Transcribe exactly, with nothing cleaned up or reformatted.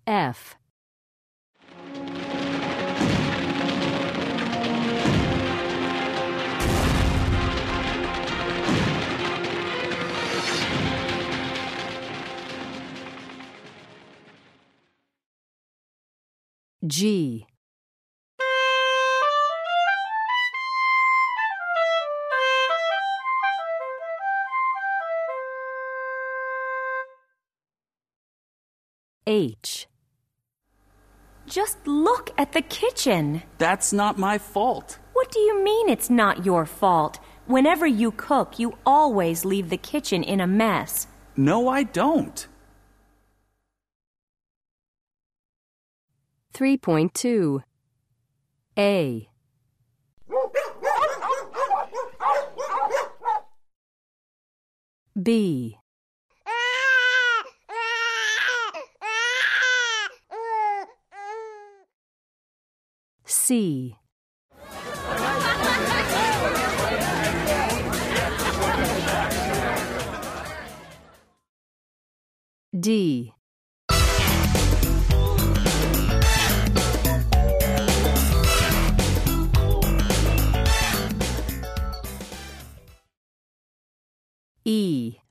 F. G. H. Just look at the kitchen. That's not my fault. What do you mean it's not your fault? Whenever you cook, you always leave the kitchen in a mess. No, I don't. three point two. A. B. C. D. E.